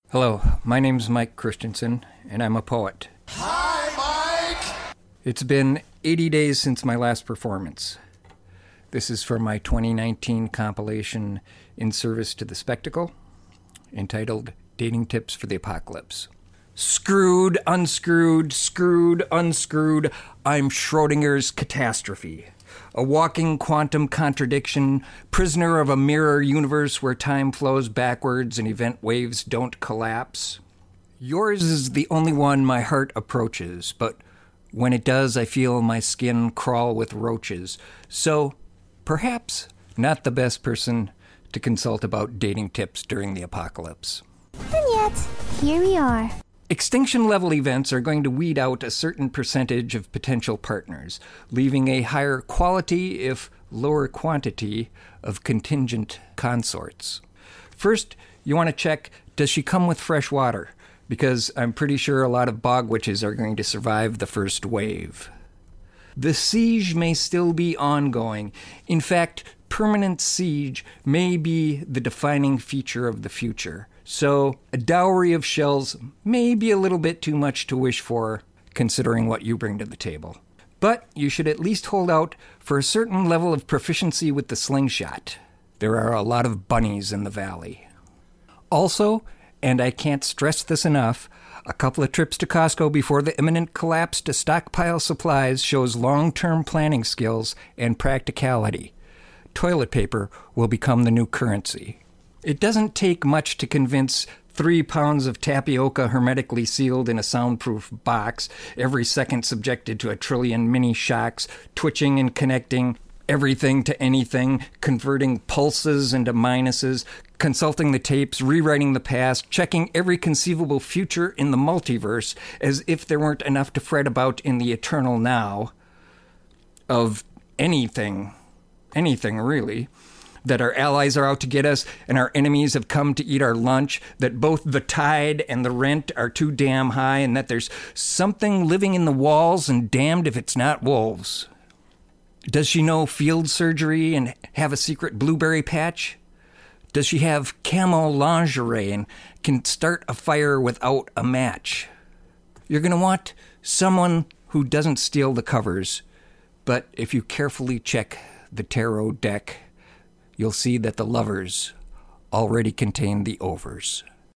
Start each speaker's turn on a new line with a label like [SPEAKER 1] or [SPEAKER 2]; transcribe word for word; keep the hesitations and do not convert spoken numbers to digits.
[SPEAKER 1] Hello, my name's Mike Christensen, and I'm a poet.
[SPEAKER 2] Hi, Mike!
[SPEAKER 1] It's been eighty days since my last performance. This is from my twenty nineteen compilation In Service to the Spectacle, entitled Dating Tips for the Apocalypse. Screwed, unscrewed, screwed, unscrewed, I'm Schrodinger's catastrophe. A walking quantum contradiction, prisoner of a mirror universe where time flows backwards and event waves don't collapse. Yours is the only one my heart approaches, but when it does, I feel my skin crawl with roaches. So, perhaps not the best person to consult about dating tips during the apocalypse.
[SPEAKER 3] And yet, here we are.
[SPEAKER 1] Extinction-level events are going to weed out a certain percentage of potential partners, leaving a higher quality, if lower quantity, of contingent consorts. First, you want to check, does she come with fresh water? Because I'm pretty sure a lot of bog witches are going to survive the first wave. The siege may still be ongoing. In fact, permanent siege may be the defining feature of the future. So, a dowry of shells may be a little bit too much to wish for, considering what you bring to the table. But you should at least hold out for a certain level of proficiency with the slingshot. There are a lot of bunnies in the valley. Also, and I can't stress this enough, a couple of trips to Costco before the imminent collapse to stockpile supplies shows long-term planning skills and practicality. Toilet paper will become the new currency. It doesn't take much to convince three pounds of tapioca hermetically sealed in a soundproof box, every second subjected to a trillion mini shocks, twitching and connecting everything to anything, converting pulses into minuses, consulting the tapes, rewriting the past, checking every conceivable future in the multiverse, as if there weren't enough to fret about in the eternal now of anything, anything really. That our allies are out to get us and our enemies have come to eat our lunch, that both the tide and the rent are too damn high, and that there's something living in the walls, and damned if it's not wolves. Does she know field surgery and have a secret blueberry patch? Does she have camo lingerie and can start a fire without a match? You're going to want someone who doesn't steal the covers, but if you carefully check the tarot deck, you'll see that the lovers already contain the overs.